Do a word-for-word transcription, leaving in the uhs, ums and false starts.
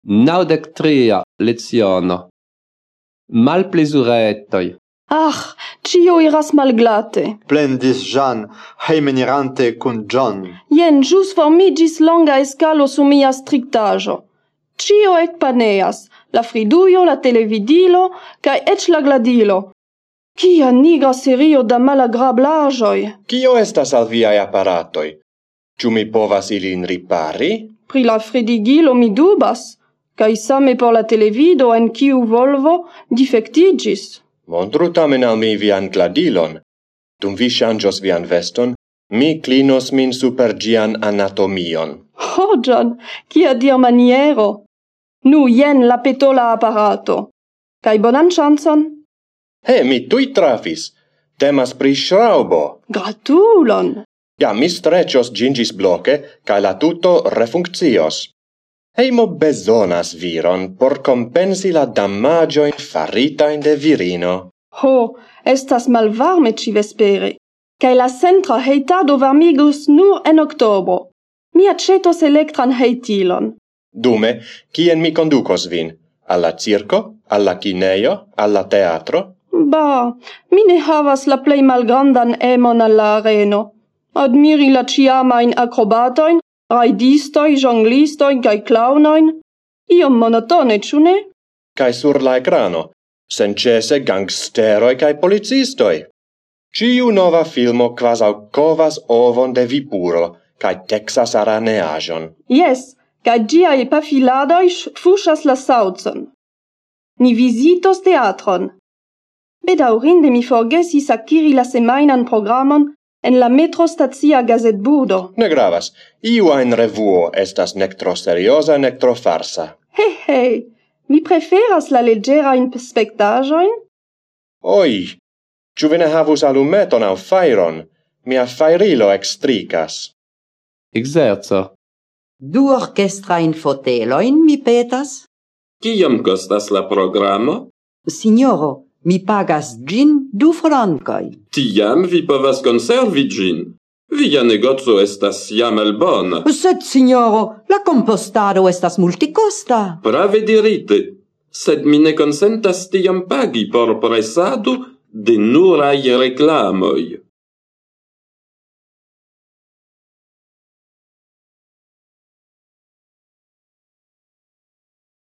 Naudec tria leziono. Malplesuretoi. Ah, cio iras malglate. Plendis Jean, heimenirante cun John. Jen jus formigis longa escalo su mia strictajo. Cio ec paneas, la friduio, la televidilo, cae ec la gladilo. Cia nigra serio da malagrablajoi. Cio estas al viai apparatoi? Ciu mi povas ilin ripari? Pri la fridigilo mi dubas, cae same por la televido en ciu volvo defectigis. Montru tamen al mi vian gladilon. Dum vi changios vian veston, mi clinos min super gian anatomion. Oh, John, cia dir maniero. Nu, jen la petola apparato. Cae bonan chanson? He, mi tui trafis. Temas pri schraubo. Gratulon. Ja, mi strecios gingis bloce, cae la tuto refunccios. Heimo besonas viron por compensi la damagioin faritain de virino. Ho, estas malvarme ci vespere, cae la centra heitado varmigus nur en octobro. Mi accetos electran heitilon. Dume, cien mi conducos vin? Alla circo? Alla kineio? Alla teatro? Ba, mi ne havas la plei malgrandan emon alla areno. Admiri la ciamain acrobatoin, raidistoi, jonglistoi, cae clownoin. Iom monotone, ciu ne? Cae sur la ecrano, sencese gangsteroi cae policistoi. Ciu nova filmo quasau covas ovon de vipuro, cae texas araneajon. Yes, cae giai pafiladoi fushas la saucon. Ni visitos teatron. Bedaurinde mi forgesis acquiri la semainan programon en la metrostatia gazetbudo. Ne gravas, iuain revuo estas nec tro seriosa nec tro farsa. He he, mi preferas la leggerain spectajoin? Oi, ciu vene havus alumeton au fairon? Mia fairilo extricas. Exerzo. Du orchestrain foteloin, mi petas? Ciam costas la programo? Signoro, mi pagas gin du francoi. Tiam vi povas conservi gin. Via negozio estas jam el bona. Sed, signoro, la compostado estas multicosta. Prave dirite, sed mi ne consentas tiam pagi por presadu de nurai reclamoi.